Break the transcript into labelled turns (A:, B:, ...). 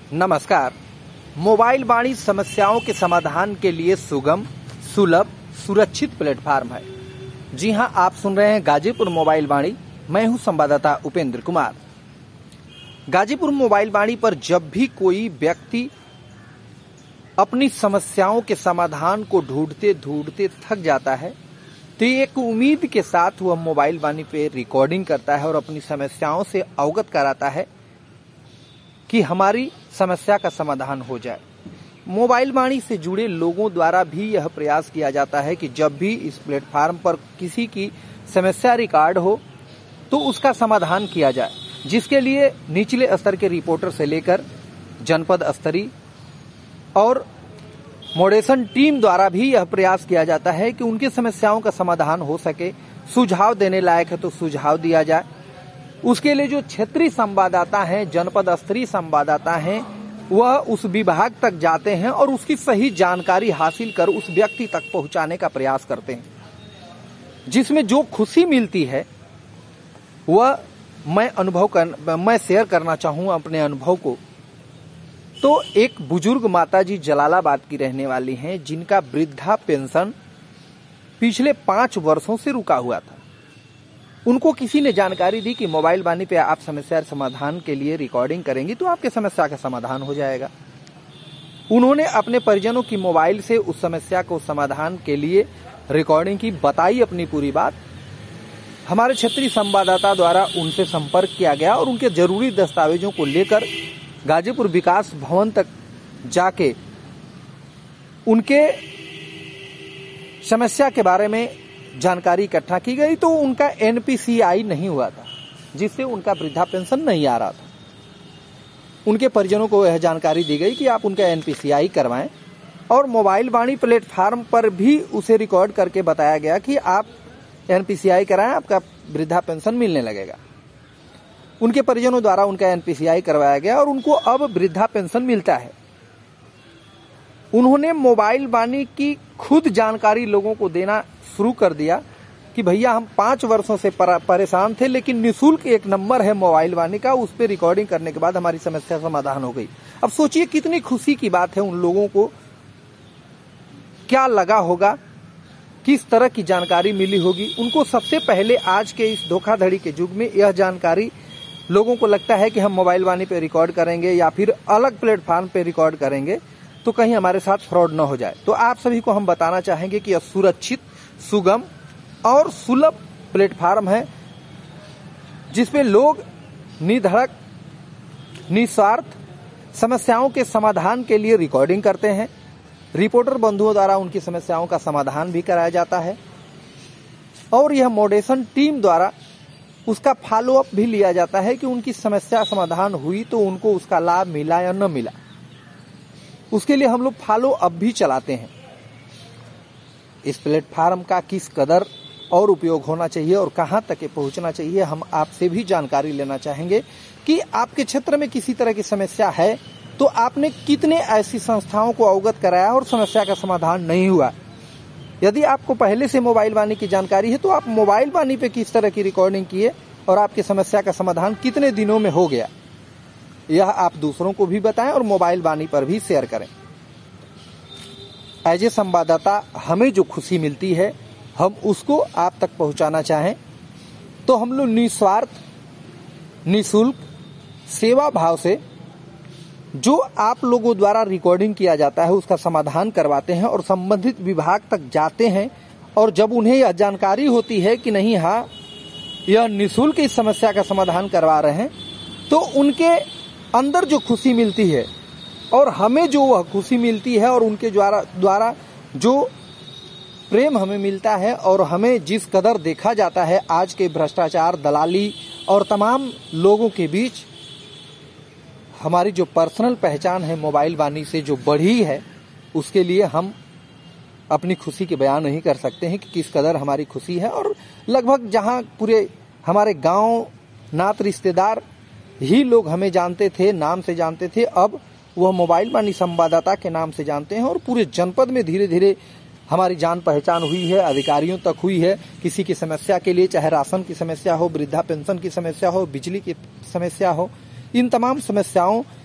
A: नमस्कार। मोबाइल वाणी समस्याओं के समाधान के लिए सुगम, सुलभ, सुरक्षित प्लेटफार्म है। जी हां, आप सुन रहे हैं गाजीपुर मोबाइल वाणी। मैं हूं संवाददाता उपेंद्र कुमार। गाजीपुर मोबाइल वाणी पर जब भी कोई व्यक्ति अपनी समस्याओं के समाधान को ढूंढते ढूंढते थक जाता है तो एक उम्मीद के साथ वह मोबाइल वाणी पे रिकॉर्डिंग करता है और अपनी समस्याओं से अवगत कराता है कि हमारी समस्या का समाधान हो जाए। मोबाइल वाणी से जुड़े लोगों द्वारा भी यह प्रयास किया जाता है कि जब भी इस प्लेटफार्म पर किसी की समस्या रिकॉर्ड हो तो उसका समाधान किया जाए, जिसके लिए निचले स्तर के रिपोर्टर से लेकर जनपद स्तरीय और मॉडरेशन टीम द्वारा भी यह प्रयास किया जाता है कि उनकी समस्याओं का समाधान हो सके। सुझाव देने लायक है तो सुझाव दिया जाए। उसके लिए जो क्षेत्रीय संवाददाता हैं, जनपद स्तरीय संवाददाता हैं, वह उस विभाग तक जाते हैं और उसकी सही जानकारी हासिल कर उस व्यक्ति तक पहुंचाने का प्रयास करते हैं। जिसमें जो खुशी मिलती है वह मैं शेयर करना चाहूँ अपने अनुभव को। तो एक बुजुर्ग माताजी जलालाबाद की रहने वाली हैं, जिनका वृद्धा पेंशन पिछले 5 वर्षों से रुका हुआ था। उनको किसी ने जानकारी दी कि मोबाइल वाणी पे आप समस्या समाधान के लिए रिकॉर्डिंग करेंगी तो आपके समस्या का समाधान हो जाएगा। उन्होंने अपने परिजनों की मोबाइल से उस समस्या को समाधान के लिए रिकॉर्डिंग की, बताई अपनी पूरी बात। हमारे क्षेत्रीय संवाददाता द्वारा उनसे संपर्क किया गया और उनके जरूरी दस्तावेजों को लेकर गाजीपुर विकास भवन तक जाके उनके समस्या के बारे में जानकारी इकट्ठा की गई तो उनका एनपीसीआई नहीं हुआ था, जिससे उनका वृद्धा पेंशन नहीं आ रहा था। उनके परिजनों को यह जानकारी दी गई कि आप उनका एनपीसीआई करवाएं और मोबाइल वाणी प्लेटफार्म पर भी उसे रिकॉर्ड करके बताया गया कि आप एनपीसीआई कराएं, आपका वृद्धा पेंशन मिलने लगेगा। उनके परिजनों द्वारा उनका एनपीसीआई करवाया गया और उनको अब वृद्धा पेंशन मिलता है। उन्होंने मोबाइल वाणी की खुद जानकारी लोगों को देना शुरू कर दिया कि भैया हम 5 वर्षों से परेशान थे, लेकिन निःशुल्क एक नंबर है मोबाइल वाणी का, उस पर रिकॉर्डिंग करने के बाद हमारी समस्या समाधान हो गई। अब सोचिए कितनी खुशी की बात है। उन लोगों को क्या लगा होगा, किस तरह की जानकारी मिली होगी। उनको सबसे पहले आज के इस धोखाधड़ी के युग में यह जानकारी लोगों को लगता है कि हम मोबाइल वाणी पे रिकॉर्ड करेंगे या फिर अलग प्लेटफॉर्म पे रिकॉर्ड करेंगे तो कहीं हमारे साथ फ्रॉड न हो जाए। तो आप सभी को हम बताना चाहेंगे कि यह सुरक्षित, सुगम और सुलभ प्लेटफार्म है, जिसपे लोग निधड़क, निस्वार्थ समस्याओं के समाधान के लिए रिकॉर्डिंग करते हैं। रिपोर्टर बंधुओं द्वारा उनकी समस्याओं का समाधान भी कराया जाता है और यह मॉडरेशन टीम द्वारा उसका फॉलो अप भी लिया जाता है कि उनकी समस्या समाधान हुई तो उनको उसका लाभ मिला या न मिला। उसके लिए हम लोग फॉलो अप भी चलाते हैं। इस प्लेटफार्म का किस कदर और उपयोग होना चाहिए और कहां तक पहुंचना चाहिए, हम आपसे भी जानकारी लेना चाहेंगे कि आपके क्षेत्र में किसी तरह की समस्या है तो आपने कितने ऐसी संस्थाओं को अवगत कराया और समस्या का समाधान नहीं हुआ। यदि आपको पहले से मोबाइल वाणी की जानकारी है तो आप मोबाइल वाणी पे किस तरह की रिकॉर्डिंग किए और आपकी समस्या का समाधान कितने दिनों में हो गया, यह आप दूसरों को भी बताएं और मोबाइल वाणी पर भी शेयर करें। एज ए संवाददाता हमें जो खुशी मिलती है हम उसको आप तक पहुंचाना चाहें तो हम लोग निस्वार्थ, निःशुल्क सेवा भाव से जो आप लोगों द्वारा रिकॉर्डिंग किया जाता है उसका समाधान करवाते हैं और संबंधित विभाग तक जाते हैं। और जब उन्हें यह जानकारी होती है कि नहीं, हाँ, यह निःशुल्क इस समस्या का समाधान करवा रहे हैं, तो उनके अंदर जो खुशी मिलती है और हमें जो वह खुशी मिलती है और उनके द्वारा जो प्रेम हमें मिलता है और हमें जिस कदर देखा जाता है आज के भ्रष्टाचार, दलाली और तमाम लोगों के बीच, हमारी जो पर्सनल पहचान है मोबाइल वाणी से जो बढ़ी है, उसके लिए हम अपनी खुशी के बयान नहीं कर सकते हैं कि किस कदर हमारी खुशी है। और लगभग जहां पूरे हमारे गांव, नात, रिश्तेदार ही लोग हमें जानते थे, नाम से जानते थे, अब वह मोबाइल वाणी संवाददाता के नाम से जानते हैं और पूरे जनपद में धीरे धीरे हमारी जान पहचान हुई है, अधिकारियों तक हुई है। किसी की समस्या के लिए, चाहे राशन की समस्या हो, वृद्धा पेंशन की समस्या हो, बिजली की समस्या हो, इन तमाम समस्याओं